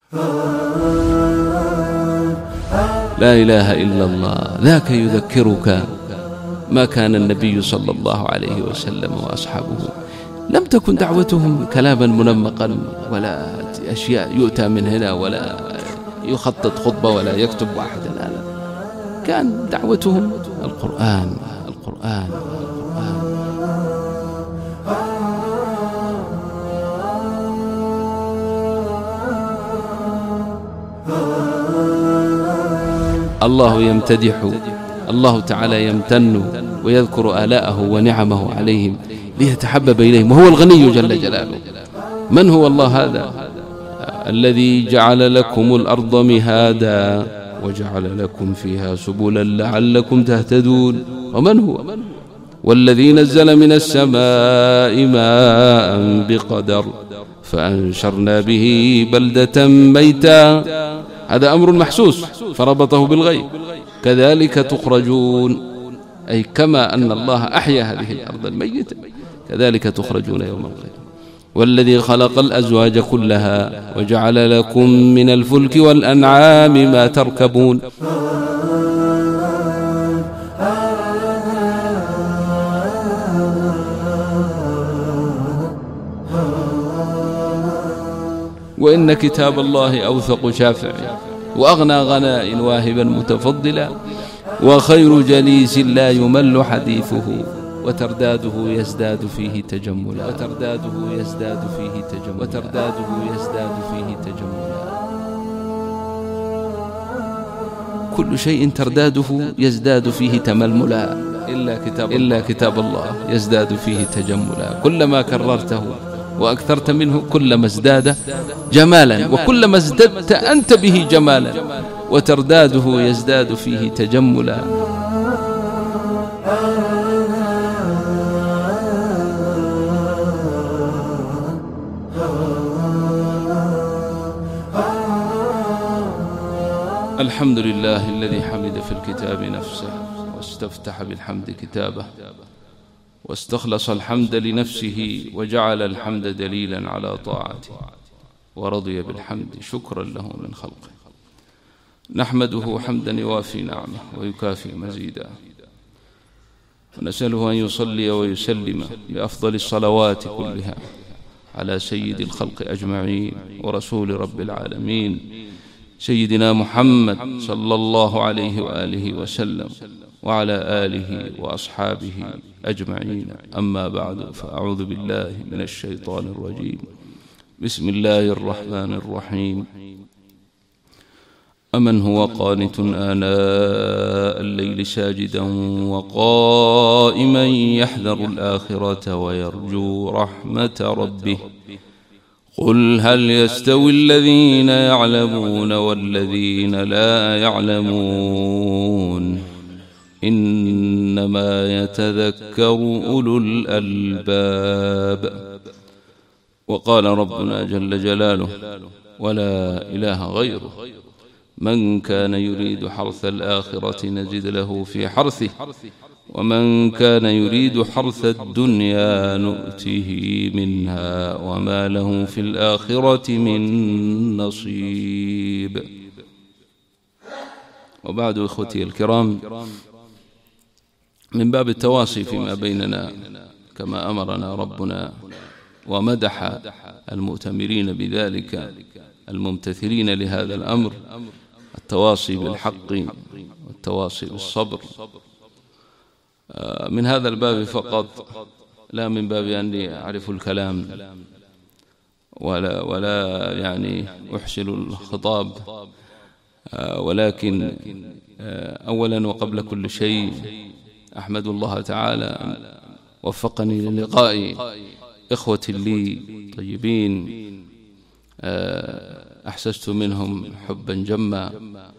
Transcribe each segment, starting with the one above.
لا إله إلا الله. ذاك يذكرك ما كان النبي صلى الله عليه وسلم وأصحابه لم تكن دعوتهم كلاما منمقا ولا أشياء يؤتى من هنا ولا يخطط خطبة ولا يكتب واحد. لا، كان دعوتهم القرآن القرآن القرآن. الله يمتدح، الله تعالى يمتن ويذكر آلاءه ونعمه عليهم ليتحبب إليهم، وهو الغني جل جلاله. من هو الله هذا؟ الذي جعل لكم الأرض مهادا وجعل لكم فيها سبلا لعلكم تهتدون. ومن هو؟ والذي نزل من السماء ماء بقدر فأنشرنا به بلدة ميتا. هذا أمر محسوس فربطه بالغيب. كذلك تخرجون، أي كما أن الله أحيا هذه الأرض الميتة كذلك تخرجون يوم القيامة. والذي خلق الأزواج كلها وجعل لكم من الفلك والأنعام ما تركبون. وإن كتاب الله أوثق شافع وأغنى غناء واهبا متفضلا وخير جليس لا يمل حديثه وترداده يزداد فيه تجملا. كل شيء ترداده يزداد فيه تململا إلا كتاب الله يزداد فيه تجملا. كلما كررته وأكثرت منه كلما ازداد جمالا، وكلما ازددت أنت به جمالا، وترداده يزداد فيه تجملا. الحمد لله الذي حمد في الكتاب نفسه واستفتح بالحمد كتابه واستخلص الحمد لنفسه وجعل الحمد دليلا على طاعته ورضي بالحمد شكرا له من خلقه. نحمده حمدا يوافي نعمه ويكافئ مزيدا، ونسأله أن يصلي ويسلم بأفضل الصلوات كلها على سيد الخلق أجمعين ورسول رب العالمين سيدنا محمد صلى الله عليه وآله وسلم وعلى آله وأصحابه أجمعين. أما بعد، فأعوذ بالله من الشيطان الرجيم. بسم الله الرحمن الرحيم. أمن هو قانت آناء الليل ساجدا وقائما يحذر الآخرة ويرجو رحمة ربه قل هل يستوي الذين يعلمون والذين لا يعلمون إنما يتذكر أولو الألباب. وقال ربنا جل جلاله ولا إله غيره من كان يريد حرث الآخرة نزد له في حرثه ومن كان يريد حرث الدنيا نؤته منها وما له في الآخرة من نصيب. وبعد إخوتي الكرام، من باب التواصي فيما بيننا كما أمرنا ربنا ومدح المؤتمرين بذلك الممتثلين لهذا الأمر، التواصي بالحق والتواصي بالصبر. من هذا الباب فقط، لا من باب أني أعرف الكلام ولا يعني أحسن الخطاب، ولكن أولا وقبل كل شيء أحمد الله تعالى وفقني للقاء إخوة لي طيبين أحسست منهم حبا جما،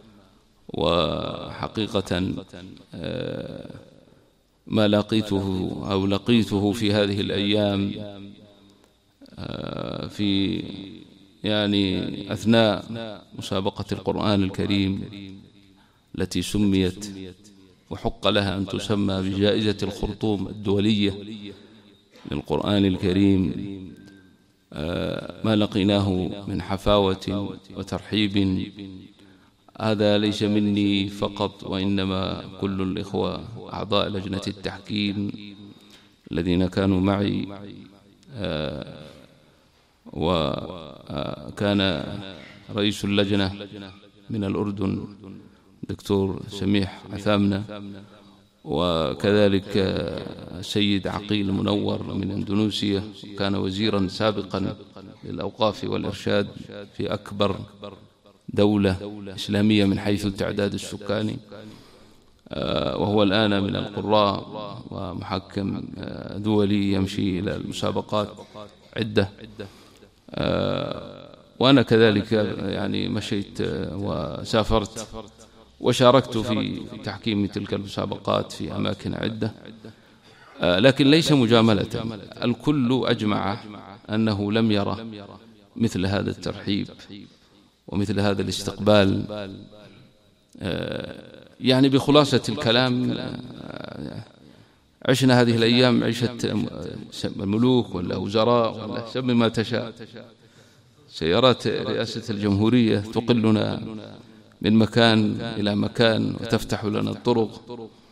وحقيقة ما لقيته في هذه الأيام في يعني أثناء مسابقة القرآن الكريم التي سميت وحق لها أن تسمى بجائزة الخرطوم الدولية للقرآن الكريم، ما لقيناه من حفاوة وترحيب هذا ليس مني فقط، وإنما كل الإخوة أعضاء لجنة التحكيم الذين كانوا معي، وكان رئيس اللجنة من الأردن دكتور سميح عثامنة، وكذلك السيد عقيل منور من إندونيسيا، كان وزيرا سابقا للأوقاف والإرشاد في أكبر دولة إسلامية من حيث التعداد السكاني، وهو الآن من القراء ومحكم دولي يمشي إلى المسابقات عدة. وأنا كذلك يعني مشيت وسافرت وشاركت في تحكيم تلك المسابقات في أماكن عدة، لكن ليس مجاملة، الكل أجمع أنه لم يرى مثل هذا الترحيب ومثل هذا الاستقبال. يعني بخلاصة الكلام، عشنا هذه الأيام عيشة الملوك ولا وزراء ولا سمي ما تشاء. سيارات رئاسة الجمهورية تقلنا من مكان إلى مكان وتفتح لنا الطرق،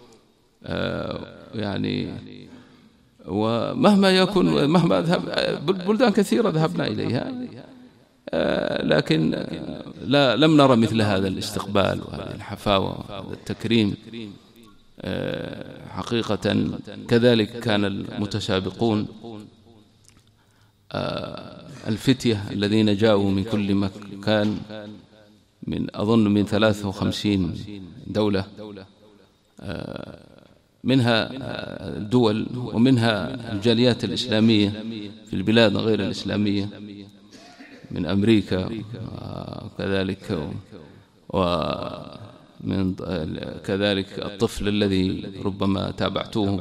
يعني ومهما يكون، مهما بلدان كثيرة ذهبنا إليها، لكن لم نرى مثل هذا الاستقبال وهذه الحفاوة وهذا التكريم حقيقة. كذلك كان المتسابقون الفتية الذين جاءوا من كل مكان، أظن من 53 دولة، منها الدول ومنها الجاليات الإسلامية في البلاد غير الإسلامية، من أمريكا وكذلك، ومن كذلك الطفل الذي ربما تابعتوه،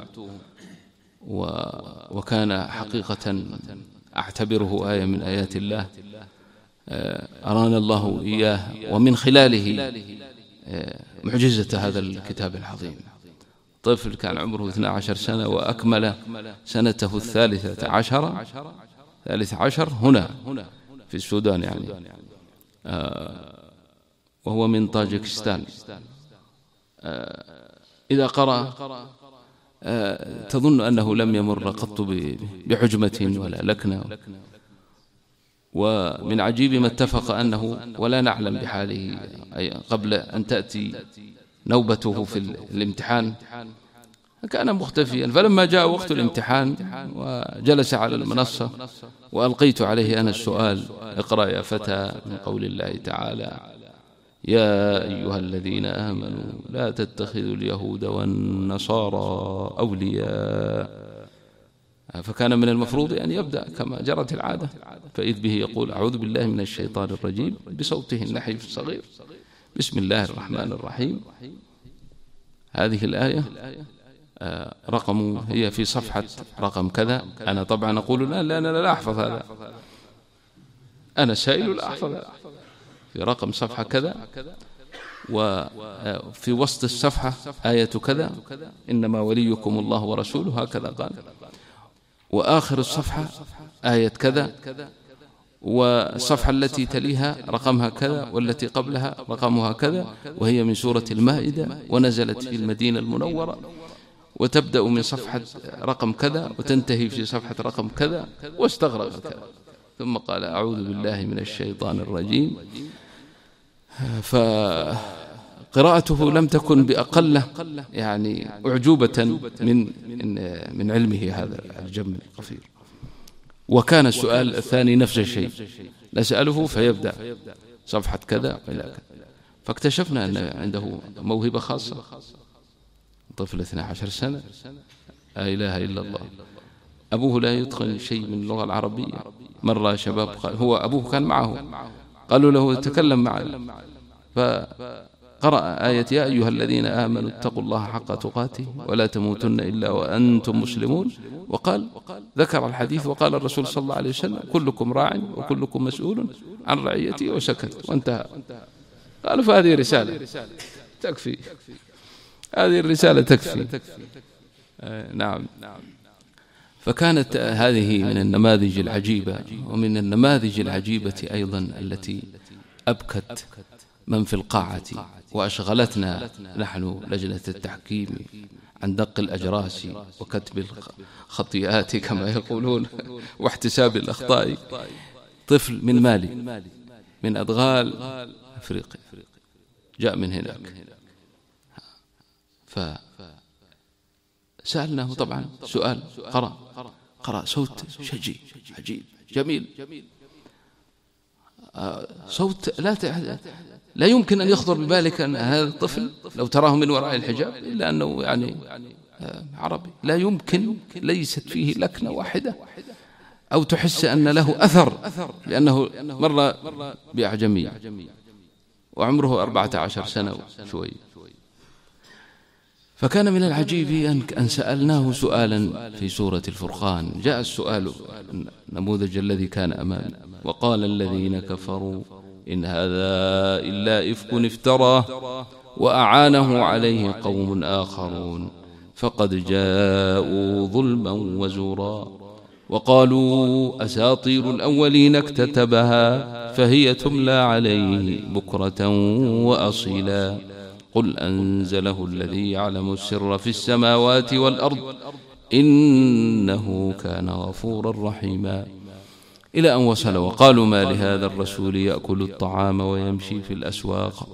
وكان حقيقة أعتبره آية من آيات الله أرانا الله إياه، ومن خلاله معجزة هذا الكتاب العظيم. طفل كان عمره 12 سنة وأكمل سنته 13 هنا في السودان، يعني وهو من طاجكستان. إذا قرأ تظن أنه لم يمر قط بحجمة ولا لكنة. ومن عجيب ما اتفق أنه ولا نعلم بحاله أي قبل أن تأتي نوبته في الامتحان كان مختفيا، فلما جاء وقت الامتحان وجلس على المنصة وألقيت عليه أنا السؤال: اقرأ يا فتى من قول الله تعالى: يا أيها الذين آمنوا لا تتخذوا اليهود والنصارى أولياء. فكان من المفروض أن يبدأ كما جرت العادة، فإذ به يقول: أعوذ بالله من الشيطان الرجيم بصوته النحيف الصغير: بسم الله الرحمن الرحيم. هذه الآية هي في صفحة رقم كذا. أنا طبعا أقول لا، أنا لا أحفظ هذا، أنا سائل لا أحفظ هذا. في رقم صفحة كذا، وفي وسط الصفحة آية كذا: إنما وليكم الله ورسوله، هكذا قال. وآخر الصفحة آية كذا، والصفحة التي تليها رقمها كذا، والتي قبلها رقمها كذا، وهي من سورة المائدة، ونزلت في المدينة المنورة، وتبدأ من صفحة رقم كذا وتنتهي في صفحة رقم كذا، واستغرق كذا، ثم قال: أعوذ بالله من الشيطان الرجيم. فقراءته لم تكن بأقل يعني أعجوبة من علمه هذا الجم القصير. وكان السؤال الثاني نفس الشيء، نسأله فيبدأ صفحة كذا إلى كذا. فاكتشفنا أن عنده موهبة خاصة. طفل 12 سنة، لا إله إلا الله. أبوه لا يتقن شيء من اللغة العربية. مرة شباب هو أبوه كان معه، قالوا له: تكلم معنا. فقرأ آية: يا أيها الذين آمنوا اتقوا الله حق تقاته ولا تموتن إلا وأنتم مسلمون. وقال ذكر الحديث، وقال الرسول صلى الله عليه وسلم: كلكم راع وكلكم مسؤول عن رعيته، وسكت وانتهى. قالوا: فهذه رسالة تكفي، هذه الرسالة تكفي. نعم. فكانت هذه من النماذج العجيبة، ومن النماذج العجيبة أيضا التي أبكت من في القاعة وأشغلتنا نحن لجنة التحكيم عن دق الأجراس وكتب الخطيئات كما يقولون واحتساب الأخطاء. طفل من مالي، من أدغال أفريقيا، جاء من هناك، فسألناه طبعا سؤال، قرأ صوت شجي عجيب جميل، صوت لا يمكن أن يخطر ببالك أن هذا الطفل لو تراه من وراء الحجاب إلا أنه يعني عربي، لا يمكن، ليست فيه لكنة واحدة أو تحس أن له أثر، لأنه مر بأعجمي وعمره 14 سنة وشوي. فكان من العجيب أن سألناه سؤالا في سورة الفرقان، جاء السؤال النموذج الذي كان أمامنا: وقال الذين كفروا إن هذا إلا إفك افتراه وأعانه عليه قوم آخرون فقد جاءوا ظلما وزورا وقالوا أساطير الأولين اكتتبها فهي تملى عليه بكرة وأصيلا قل أنزله الذي يعلم السر في السماوات والأرض إنه كان غفورا رحيما، إلى أن وصل: وقالوا ما لهذا الرسول يأكل الطعام ويمشي في الأسواق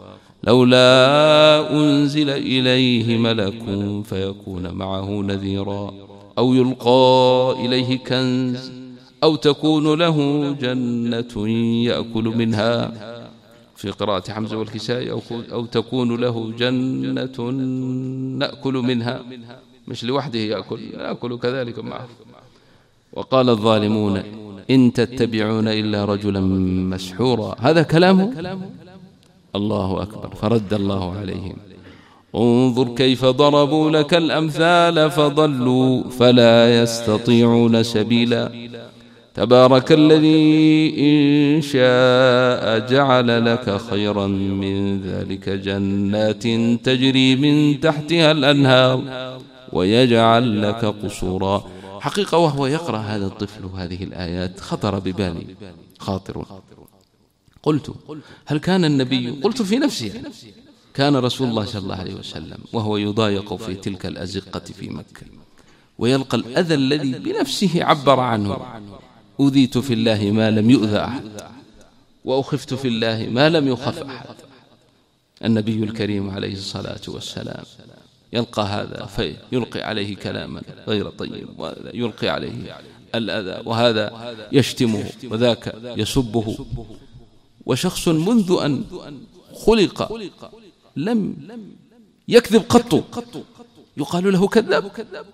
لولا أنزل إليه ملك فيكون معه نذيرا أو يلقى إليه كنز أو تكون له جنة يأكل منها، في قراءة حمزة والكسائي أو تكون له جنة نأكل منها، مش لوحده يأكل كذلك معه. وقال الظالمون إن تتبعون إلا رجلا مسحورا، هذا كلامه. الله أكبر. فرد الله عليهم: انظر كيف ضربوا لك الأمثال فضلوا فلا يستطيعون سبيلا تبارك الذي إن شاء جعل لك خيرا من ذلك جنات تجري من تحتها الأنهار ويجعل لك قصورا. حقيقة وهو يقرأ هذا الطفل هذه الآيات خطر ببالي خاطر، قلت هل كان النبي، قلت في نفسي كان رسول الله صلى الله عليه وسلم وهو يضايق في تلك الأزقة في مكة ويلقى الأذى الذي بنفسه عبر عنه: أوذيت في الله ما لم يؤذى أحد وأخفت في الله ما لم يخف أحد. النبي الكريم عليه الصلاة والسلام يلقى هذا فيلقي عليه كلاما غير طيب، وهذا يلقي عليه الأذى، وهذا يشتمه وذاك يسبه، وشخص منذ أن خلق لم يكذب قط يقال له كذاب،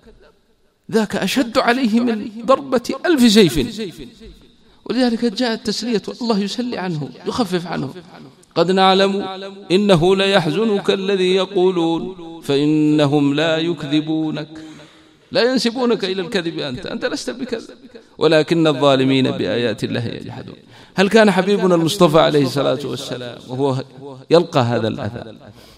ذاك أشد عليه من ضربة 1000 سيف. ولذلك جاءت تسلية الله يسلي عنه يخفف عنه: قد نعلم إنه ليحزنك الذي يقولون فإنهم لا يكذبونك، لا ينسبونك إلى الكذب، أنت لست بكذب، ولكن الظالمين بآيات الله يجحدون. هل كان حبيبنا المصطفى عليه الصلاة والسلام وهو يلقى هذا الأذى،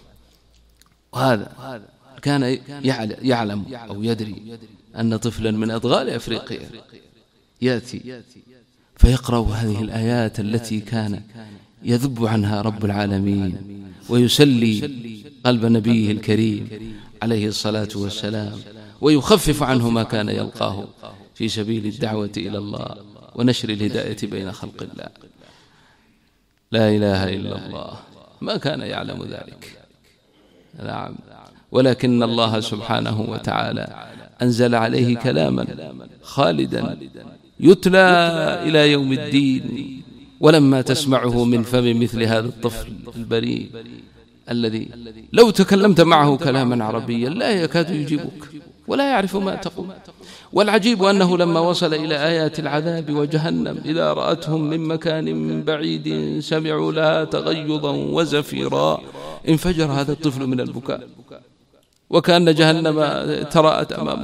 وهذا كان يعلم أو يدري أن طفلا من أدغال أفريقيا يأتي فيقرأ هذه الآيات التي كان يذب عنها رب العالمين ويسلي قلب نبيه الكريم عليه الصلاة والسلام ويخفف عنه ما كان يلقاه في سبيل الدعوة إلى الله ونشر الهداية بين خلق الله؟ لا إله إلا الله، ما كان يعلم ذلك. نعم، ولكن الله سبحانه وتعالى أنزل عليه كلاما خالدا يتلى إلى يوم الدين. ولما تسمعه من فم مثل هذا الطفل البريء الذي لو تكلمت معه كلاما عربيا لا يكاد يجيبك ولا يعرف ما تقول. والعجيب أنه لما وصل إلى آيات العذاب وجهنم إذا رأتهم من مكان بعيد سمعوا لها تغيظا وزفيرا انفجر هذا الطفل من البكاء وكأن جهنم تراءت أمامه.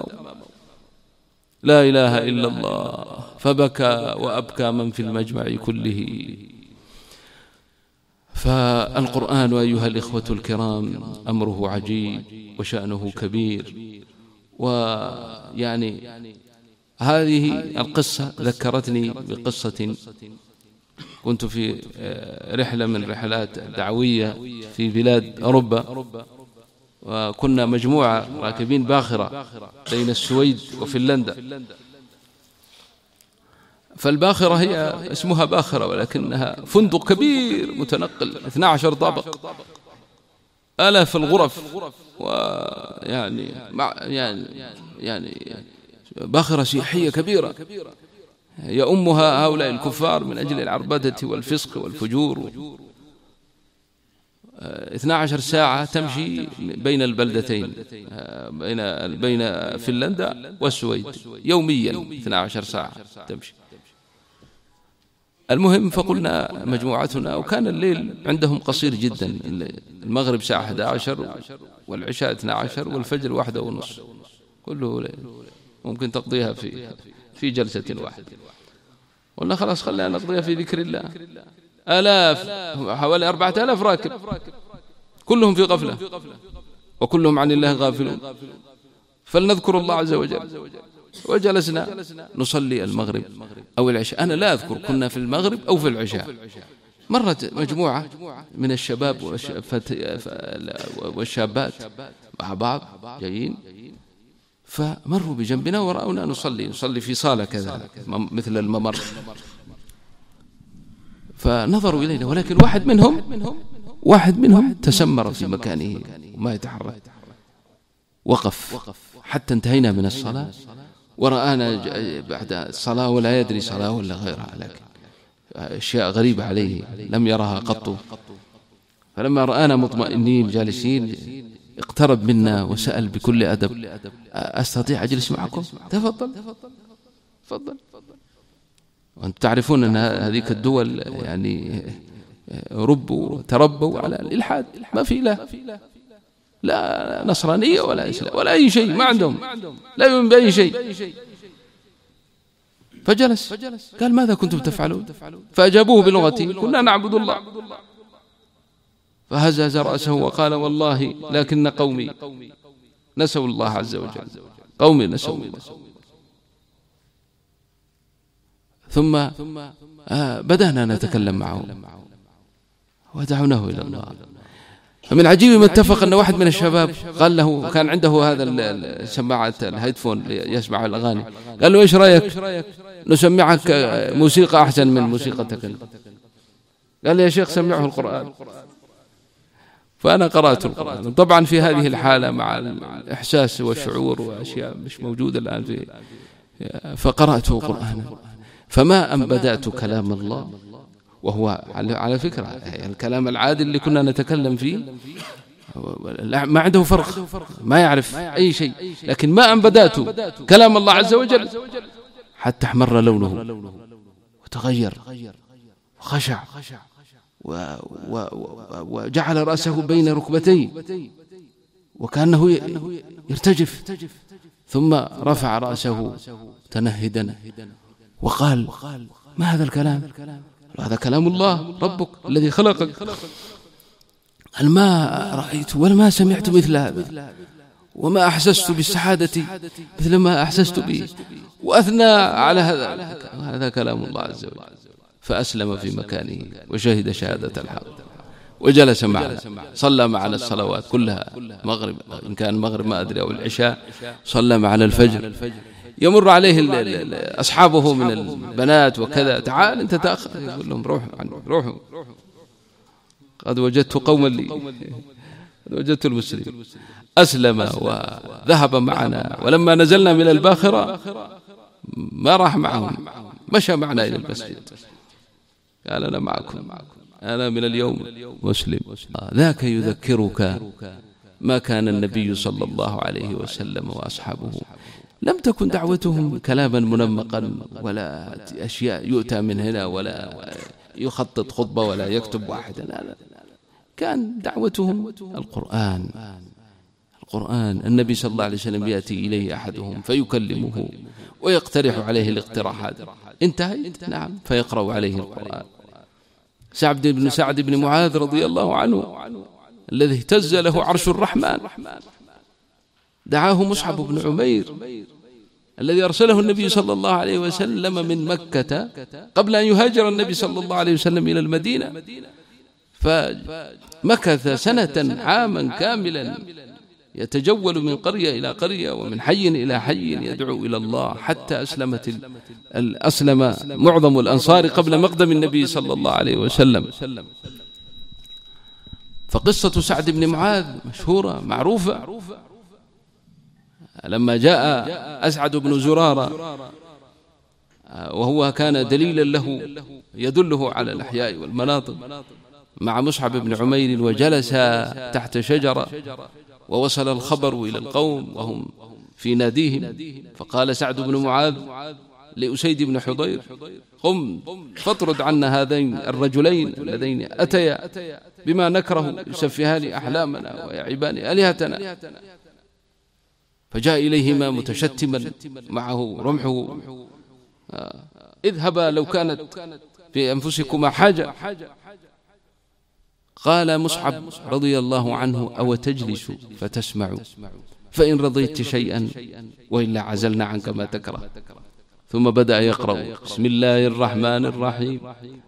لا إله إلا الله. فبكى وأبكى من في المجمع كله. فالقرآن أيها الإخوة الكرام أمره عجيب وشأنه كبير، ويعني هذه القصة ذكرتني بقصة كنت في رحلة من رحلات دعوية في بلاد أوروبا، وكنا مجموعة راكبين باخرة بين السويد وفنلندا. فالباخرة هي اسمها باخرة ولكنها فندق كبير متنقل 12 طابق، آلاف الغرف، ويعني يعني باخرة سياحية كبيرة يؤمها هؤلاء الكفار من أجل العربدة والفسق والفجور. 12 ساعة تمشي بين البلدتين، بين فنلندا والسويد يوميا 12 ساعة تمشي. المهم فقلنا مجموعتنا، وكان الليل عندهم قصير جدا، المغرب ساعة 11 والعشاء 12 والفجر 1:30، كله ليل ممكن تقضيها في جلسة واحدة. قلنا خلاص خلينا نقضيها في ذكر الله. آلاف، حوالي 4000 راكب، كلهم في غفلة وكلهم عن الله غافلون، فلنذكر الله عز وجل. وجلسنا نصلي المغرب أو العشاء، أنا لا أذكر كنا في المغرب أو في العشاء. مرت مجموعة من الشباب والشابات مع بعض جايين، فمروا بجنبنا ورأونا نصلي في صالة كذا مثل الممر، فنظروا إلينا، ولكن واحد منهم تسمر في مكانه وما يتحرك، وقف حتى انتهينا من الصلاة ورآنا بعد الصلاة ولا يدري صلاة ولا غيرها، لكن أشياء غريبة عليه لم يرها قط. فلما رآنا مطمئنين جالسين اقترب منا وسأل بكل أدب: أستطيع أجلس معكم؟ تفضل. وأنتم تعرفون أن هذه الدول يعني تربوا على الإلحاد، ما في لا نصرانية ولا إسلام ولا أي شيء، ما عندهم، لا يؤمن بأي شيء. فجلس قال: ماذا كنتم تفعلون؟ فأجابوه بلغته: كنا نعبد الله. فهزز رأسه وقال: والله لكن قومي نسوا الله عز وجل، قومي نسوا الله. ثم بدأنا نتكلم معه ودعوناه إلى الله. فمن عجيب ما اتفق أن واحد من الشباب قال له، كان عنده هذا السماعة الهيدفون يسمع الأغاني، قال له: إيش رأيك نسمعك موسيقى أحسن من موسيقتك؟ قال لي: يا شيخ سمعه القرآن. فأنا قرأت القرآن، طبعا في هذه الحالة مع الإحساس والشعور وأشياء مش موجودة الآن فقرأته قرآنا. فما أن بدأت كلام الله، وهو على فكرة الكلام العادي اللي كنا نتكلم فيه ما عنده فرق، ما يعرف أي شيء، لكن ما أن بدأت كلام الله عز وجل حتى احمر لونه وتغير وخشع وجعل رأسه بين ركبتيه وكأنه يرتجف، ثم رفع رأسه تنهدا وقال: ما هذا الكلام؟ هذا كلام الله ربك الذي خلقك. قال: ما رأيت ولا ما سمعت مثل هذا، وما أحسست بالسعادة مثل ما أحسست به، وأثنى على هذا كلام الله عز وجل. فأسلم في مكانه وشهد شهادة الحق وجلس معنا، صلى معنا الصلوات كلها، مغرب إن كان مغرب ما أدري أو العشاء، صلى معنا الفجر. يمر عليه أصحابه من البنات وكذا: تعال أنت تأخر، يقول لهم: روحوا قد وجدت قوما لي، قد وجدت المسلمين. أسلم وذهب معنا، ولما نزلنا من الباخرة ما راح معهم، مشى معنا إلى المسجد، قال: أنا معكم، أنا من اليوم مسلم. ذاك يذكرك ما كان النبي صلى الله عليه وسلم وأصحابه، لم تكن دعوتهم كلاما منمقا ولا أشياء يؤتى من هنا ولا يخطط خطبة ولا يكتب واحدا، لا، كان دعوتهم القرآن. النبي صلى الله عليه وسلم يأتي إليه أحدهم فيكلمه ويقترح عليه الاقتراحات، انتهيت؟ نعم، فيقرأ عليه القرآن. سعد بن معاذ رضي الله عنه الذي اهتز له عرش الرحمن، دعاه مصعب بن عمير الذي أرسله النبي صلى الله عليه وسلم من مكة قبل أن يهاجر النبي صلى الله عليه وسلم إلى المدينة، فمكث سنة عاما كاملا يتجول من قرية إلى قرية ومن حي إلى حي يدعو إلى الله، حتى أسلم معظم الأنصار قبل مقدم النبي صلى الله عليه وسلم. فقصة سعد بن معاذ مشهورة معروفة. لما جاء أسعد بن زرارة وهو كان دليلا له يدله على الأحياء والمناطق مع مصعب بن عمير، وجلس تحت شجرة ووصل الخبر إلى القوم وهم في ناديهم، فقال سعد بن معاذ لأسيد بن حضير: قم فاطرد عنا هذين الرجلين اللذين أتيا بما نكره يسفهان أحلامنا ويعيبان آلهتنا. فجاء إليهما متشتما معه رمحه: اذهبا لو كانت في أنفسكما حاجة. قال مصعب رضي الله عنه: أو تجلس فتسمع، فإن رضيت شيئا وإلا عزلنا عنك ما تكره. ثم بدأ يقرأ: بسم الله الرحمن الرحيم،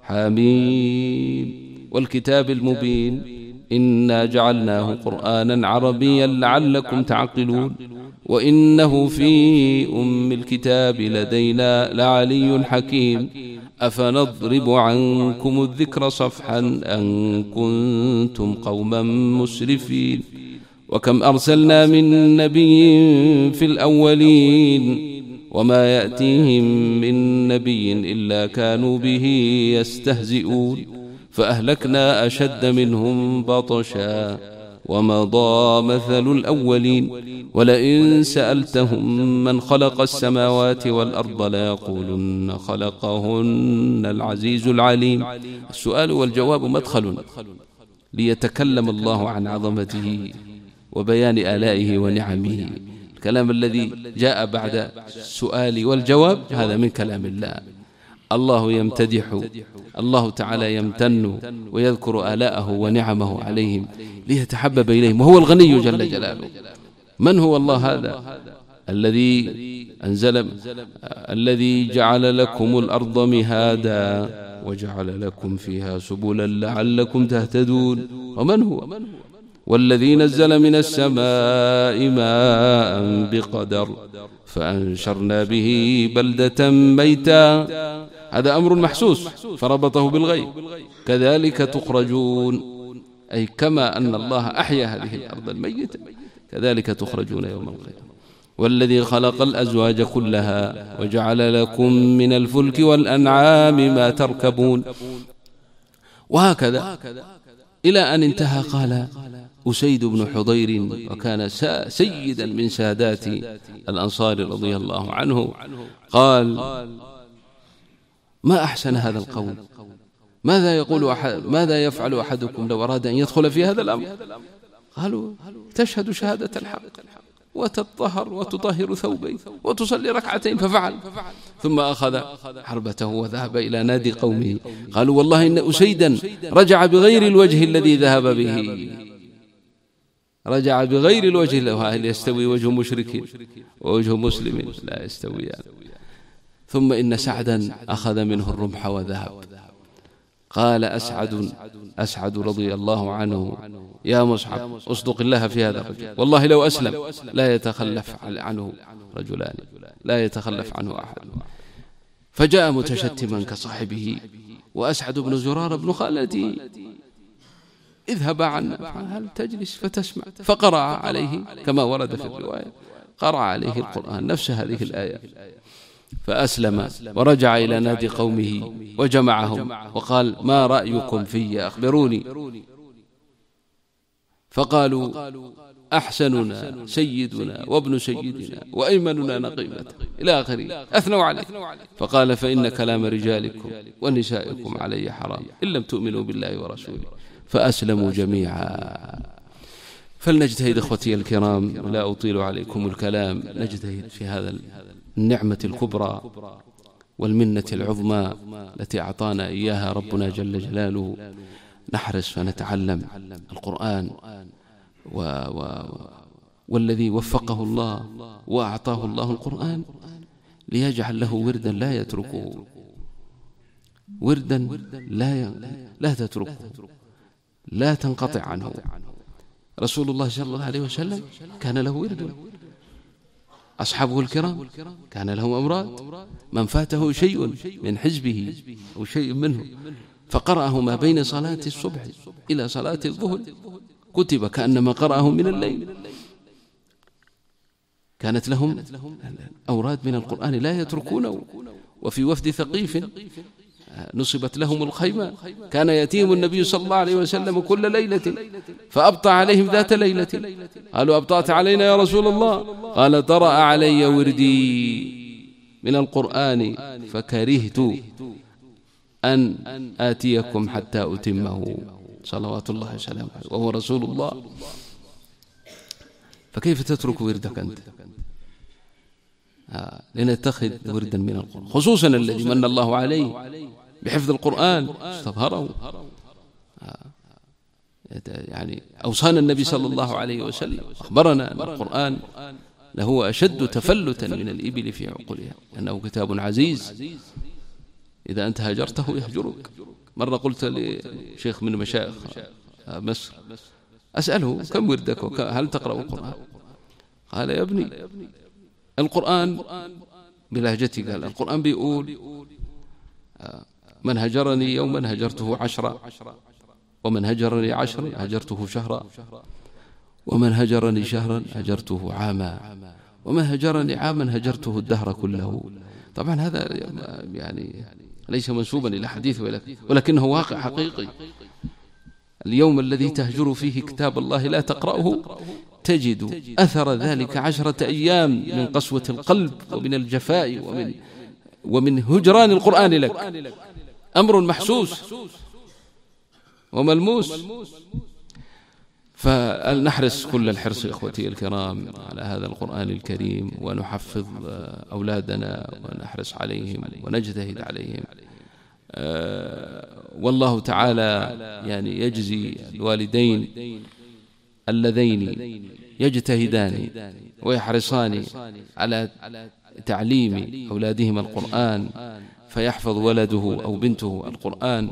حميم والكتاب المبين، إنا جعلناه قرآنا عربيا لعلكم تعقلون، وإنه في أم الكتاب لدينا لعلي حكيم، أفنضرب عنكم الذكر صفحا أن كنتم قوما مسرفين، وكم أرسلنا من نبي في الأولين، وما يأتيهم من نبي إلا كانوا به يستهزئون، فأهلكنا أشد منهم بطشا ومضى مثل الأولين، ولئن سألتهم من خلق السماوات والأرض ليقولن خلقهن العزيز العليم. السؤال والجواب مدخل ليتكلم الله عن عظمته وبيان آلائه ونعمه. الكلام الذي جاء بعد السؤال والجواب هذا من كلام الله. الله يمتدح، الله تعالى يمتن ويذكر آلاءه ونعمه عليهم ليتحبب إليهم، وهو الغني جل جلاله. من هو الله هذا؟ الذي جعل لكم الأرض مهادا وجعل لكم فيها سبلا لعلكم تهتدون. ومن هو؟ والذي نزل من السماء ماء بقدر فأنشرنا به بلدة ميتا. هذا أمر محسوس فربطه بالغيب. كذلك تخرجون، أي كما أن الله أحيا هذه الأرض الميتة كذلك تخرجون يوم القيامة. والذي خلق الأزواج كلها وجعل لكم من الفلك والأنعام ما تركبون. وهكذا إلى أن انتهى. قال أسيد بن حضير، وكان سيدا من سادات الأنصار رضي الله عنه، قال: ما أحسن هذا القول، ماذا يفعل أحدكم لو أراد أن يدخل في هذا الأمر؟ قالوا: تشهد شهادة الحق وتطهر وتطهر ثوبين وتصلي ركعتين. ففعل، ثم أخذ حربته وذهب إلى نادي قومه. قالوا: والله إن أسيدا رجع بغير الوجه الذي ذهب به، رجع بغير الوجه. هل يستوي وجه مشرك ووجه مسلم؟ لا يستويان. ثم إن سعدا أخذ منه الرمح وذهب. قال أسعد رضي الله عنه: يا مصعب أصدق الله في هذا الرجل، والله لو أسلم لا يتخلف عنه رجلان، لا يتخلف عنه أحد. فجاء متشتما كصاحبه، وأسعد بن زرارة بن خالته: اذهب عنا، هل تجلس فتسمع؟ فقرأ عليه كما ورد في الرواية، قرأ عليه القرآن نفس هذه الآية، فأسلم ورجع إلى نادي قومه وجمعهم وقال: ما رأيكم في؟ أخبروني. فقالوا: أحسننا سيدنا وابن سيدنا وأيمننا نقيبة إلى آخره، أثنوا عليه. فقال: فإن كلام رجالكم ونسائكم علي حرام إن لم تؤمنوا بالله ورسوله. فأسلموا جميعا. فلنجتهد إخوتي الكرام، لا أطيل عليكم الكلام، نجتهد في هذا النعمة الكبرى والمنة العظمى التي أعطانا إياها ربنا جل جلاله. نحرص فنتعلم القرآن، والذي وفقه الله وأعطاه الله القرآن ليجعل له وردا لا يتركه، وردا لا تتركه، لا تنقطع عنه. رسول الله صلى الله عليه وسلم كان له ورد، أصحابه الكرام كان لهم أوراد، من فاته شيء من حزبه أو شيء منه فقرأه ما بين صلاة الصبح إلى صلاة الظهر كتب كأنما قرأه من الليل. كانت لهم أوراد من القرآن لا يتركونه. وفي وفد ثقيف نصبت لهم الخيمة، كان يأتيهم النبي صلى الله عليه وسلم كل ليلة فأبطأ عليهم ذات ليلة، قالوا أبطأت علينا يا رسول الله؟ قال طرأ علي وردي من القرآن فكرهت أن آتيكم حتى أتمه صلوات الله وسلامه وهو رسول الله. فكيف تترك وردك أنت؟ لنتخذ وردا من القرآن، خصوصا الذي من الله عليه بحفظ القرآن استظهره. يعني أوصانا النبي صلى الله عليه وسلم أخبرنا أن القرآن له أشد تفلتا من الإبل في عقولها، أنه كتاب عزيز إذا أنت هاجرته يهجرك. مرة قلت لشيخ من مشايخ مصر أسأله كم وردك هل تقرأ القرآن؟ قال يا ابني القرآن بلهجتي، قال القرآن بيقول من هجرني يوما هجرته 10، ومن هجرني 10 هجرته شهرا، ومن هجرني شهرا هجرته عاما، ومن هجرني عاما هجرته الدهر كله. طبعا هذا يعني ليس منسوبا إلى حديث ولكنه واقع حقيقي. اليوم الذي تهجر فيه كتاب الله لا تقرأه تجد أثر ذلك 10 أيام من قسوة القلب ومن الجفاء ومن هجران القرآن لك، أمر محسوس وملموس. فلنحرص كل الحرص إخوتي الكرام على هذا القرآن الكريم، ونحفظ أولادنا ونحرص عليهم ونجتهد عليهم. والله تعالى يعني يجزي الوالدين اللذين يجتهدان ويحرصان على تعليم أولادهم القرآن، فيحفظ ولده أو بنته القرآن،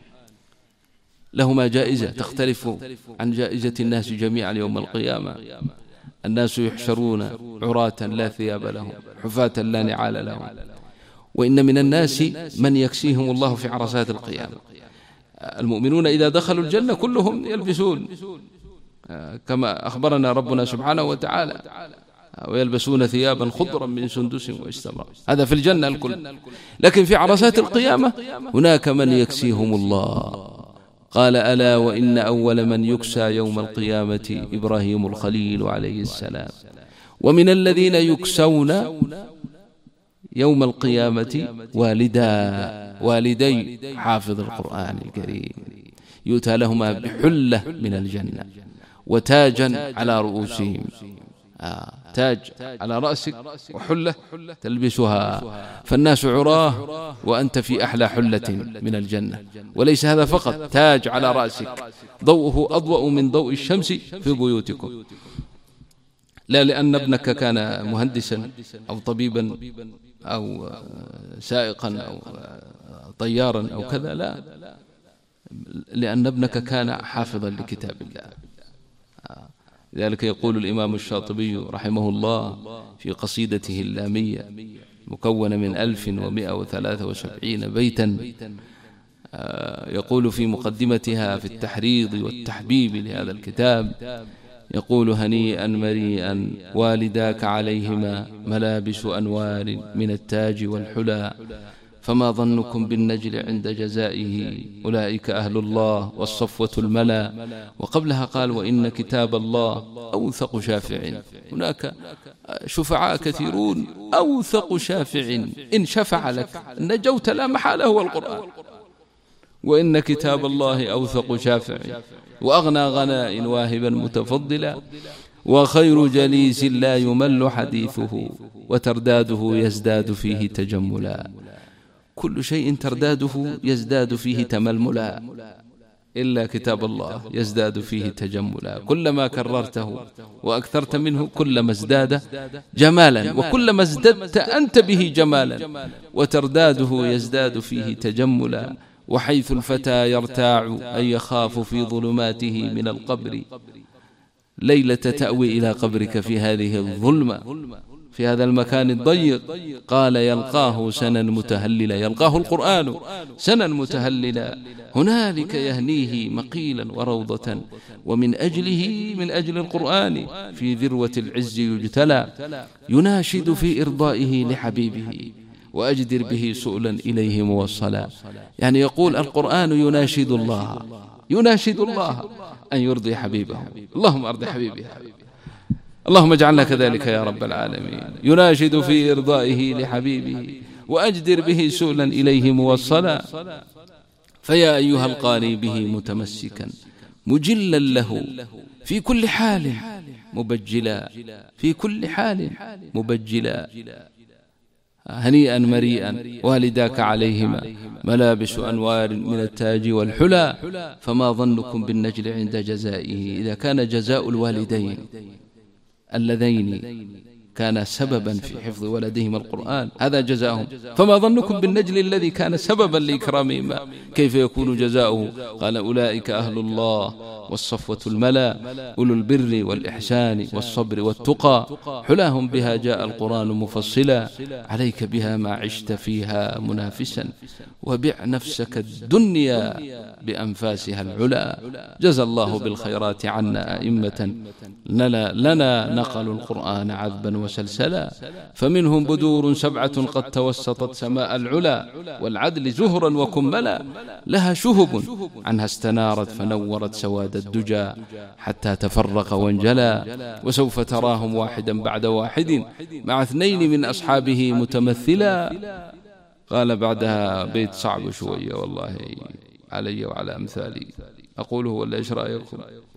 لهما جائزة تختلف عن جائزة الناس جميعا يوم القيامة. الناس يحشرون عراة لا ثياب لهم، حفاة لا نعال لهم، وإن من الناس من يكسيهم الله في عرصات القيامة. المؤمنون إذا دخلوا الجنة كلهم يلبسون كما أخبرنا ربنا سبحانه وتعالى، ويلبسون ثيابا خضرا من سندس واستبرق، هذا في الجنة الكل. لكن في عرصات القيامة هناك من يكسيهم الله. قال ألا وإن أول من يكسى يوم القيامة إبراهيم الخليل عليه السلام، ومن الذين يكسون يوم القيامة والدي حافظ القرآن الكريم، يؤتى لهما بحلة من الجنة وتاجا على رؤوسهم، تاج على رأسك وحلة تلبسها، فالناس عراه وأنت في أحلى حلة من الجنة. وليس هذا فقط، تاج على رأسك ضوءه أضوأ من ضوء الشمس في بيوتكم، لا لأن ابنك كان مهندسا أو طبيبا أو سائقا أو طيارا أو كذا، لا، لأن ابنك كان حافظا لكتاب الله. لذلك يقول الإمام الشاطبي رحمه الله في قصيدته اللامية مكونة من 1173 بيتا، يقول في مقدمتها في التحريض والتحبيب لهذا الكتاب، يقول هنيئا مريئا والداك عليهما ملابس أنوار من التاج والحلى، فما ظنكم بالنجل عند جزائه أولئك أهل الله والصفوة الملا. وقبلها قال وإن كتاب الله أوثق شافع، هناك شفعاء كثيرون، أوثق شافع إن شفع لك نجوت لا محالة هو القرآن. وإن كتاب الله أوثق شافع وأغنى غناء واهبا متفضلا، وخير جليس لا يمل حديثه وترداده يزداد فيه تجملا. كل شيء ترداده يزداد فيه تململا، إلا كتاب الله يزداد فيه تجملا، كلما كررته وأكثرت منه كلما ازداد جمالا، وكلما ازددت أنت به جمالا، وترداده يزداد فيه تجملا. وحيث الفتى يرتاع أن يخاف في ظلماته من القبر، ليلة تأوي إلى قبرك في هذه الظلمة، في هذا المكان الضيق، قال يلقاه سنا متهللا، يلقاه القرآن سنا متهللا، هنالك يهنيه مقيلا وروضة، ومن أجله، من أجل القرآن في ذروة العز يجتلى، يناشد في إرضائه لحبيبه وأجدر به سؤلا إليه موصلا. يعني يقول القرآن يناشد الله، يناشد الله أن يرضي حبيبه. اللهم أرضي حبيبي، اللهم اجعلنا كذلك يا رب العالمين. يناشد في إرضائه لحبيبه وأجدر به سؤلا إليه موصلا. فيا أيها القاري به متمسكا مجلا له في كل حال مبجلا، في كل حال مبجلا. هنيئا مريئا والداك عليهما ملابس أنوار من التاج والحلى، فما ظنكم بالنجل عند جزائه. إذا كان جزاء الوالدين اللذين كان سببا في حفظ ولدهما القرآن هذا جزاؤهم، فما ظنكم بالنجل الذي كان سببا لإكرامهما كيف يكون جزاؤه؟ قال أولئك أهل الله والصفوة الملا، أولو البر والإحسان والصبر والتقى، حلاهم بها جاء القرآن مفصلا، عليك بها ما عشت فيها منافسا، وبع نفسك الدنيا بأنفاسها العلا. جزى الله بالخيرات عنا أئمة لنا نقلوا القرآن عذبا وسلسلا، فمنهم بدور 7 قد توسطت سماء العلا، والعدل زهرا وكملا، لها شهب عنها استنارت فنورت سواد الدجى حتى تفرق وانجلى، وسوف تراهم واحدا بعد واحد مع 2 من أصحابه متمثلا. قال بعدها بيت صعب شوية والله علي وعلى أمثالي، أقوله ولا إيش رأيكم؟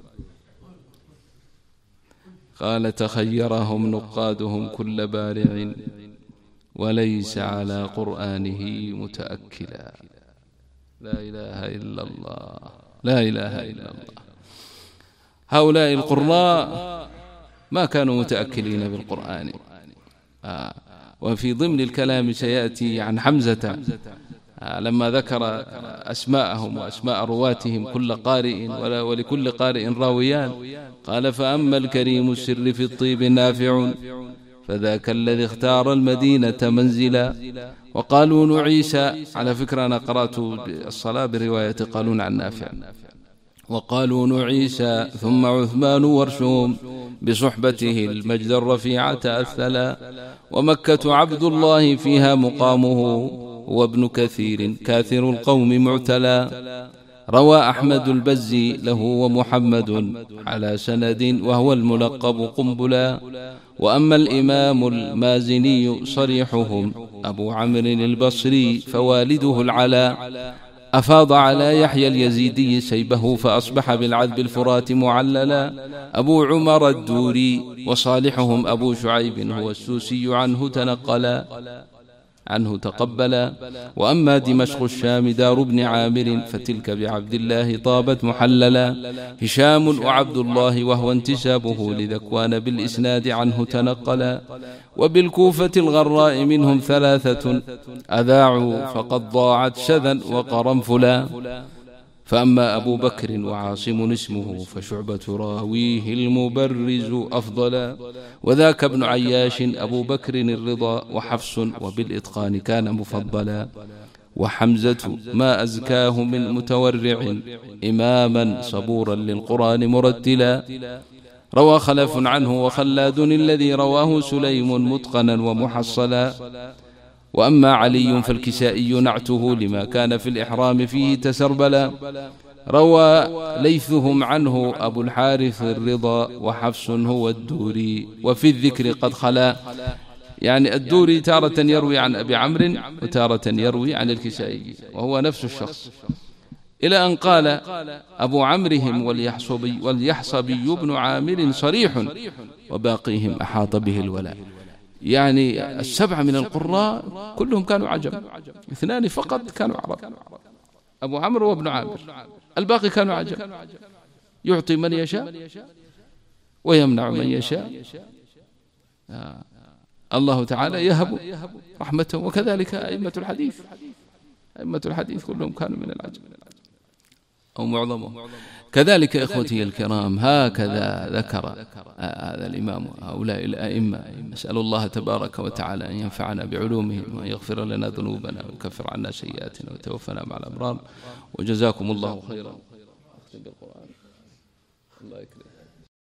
قال تخيرهم نقادهم كل بارع وليس على قرآنه متأكلا. لا إله إلا الله، لا إله إلا الله. هؤلاء القراء ما كانوا متأكلين بالقرآن. وفي ضمن الكلام سيأتي عن حمزة لما ذكر أسماءهم وأسماء رواتهم كل قارئ ولكل قارئ راويان، قال فأما الكريم السر في الطيب نافع فذاك الذي اختار المدينة منزلا. وقالون عيسى، على فكرة أنا قرأت الصلاة برواية قالون عن نافع. وقالون عيسى ثم عثمان ورشهم بصحبته المجد الرفيع تأثلا. ومكة عبد الله فيها مقامه وابن كثير كاثر القوم معتلى. روى أحمد البزي له ومحمد على سند وهو الملقب قنبلا. وأما الإمام المازني صريحهم أبو عمرو البصري فوالده العلا. أفاض على يحيى اليزيدي سيبه فأصبح بالعذب الفرات معللا. أبو عمر الدوري وصالحهم أبو شعيب هو السوسي عنه تقبلا. وأما دمشق الشام دار ابن عامر فتلك بعبد الله طابت محللا. هشام وعبد الله وهو انتسابه لذكوان بالإسناد عنه تنقلا. وبالكوفة الغراء منهم 3 أذاعوا فقد ضاعت شذا وقرنفلا. فأما أبو بكر وعاصم اسمه فشعبة راويه المبرز أفضلا. وذاك ابن عياش أبو بكر الرضا وحفص وبالإتقان كان مفضلا. وحمزة ما أزكاه من متورع إماما صبورا للقرآن مرتلا. روى خلف عنه وخلاد الذي رواه سليم متقنا ومحصلا. وأما علي فالكسائي نعته لما كان في الإحرام فيه تسربلا. روى ليثهم عنه أبو الحارث الرضا وحفص هو الدوري. وفي الذكر قد خلا، يعني الدوري تارة يروي عن أبي عمرو وتارة يروي عن الكسائي وهو نفس الشخص، إلى أن قال أبو عمرهم واليحصبي بن عامر صريح وباقيهم أحاط به الولاء. يعني 7 من القراء كلهم كانوا عجم، 2 فقط كانوا عرب. أبو عمرو وابن عامر، الباقي كانوا عجم، يعطي من يشاء ويمنع من يشاء. الله تعالى يهب رحمته. وكذلك أئمة الحديث، أئمة الحديث كلهم كانوا من العجم أو معظمهم. كذلك إخوتي الكرام هكذا ذكر هذا الإمام هؤلاء الأئمة. نسأل الله تبارك وتعالى أن ينفعنا بعلومهم وأن يغفر لنا ذنوبنا ويكفر عنا سيئاتنا ويتوفنا مع الأبرار. وجزاكم الله خيرا. أختم بالقرآن. الله يكرمك.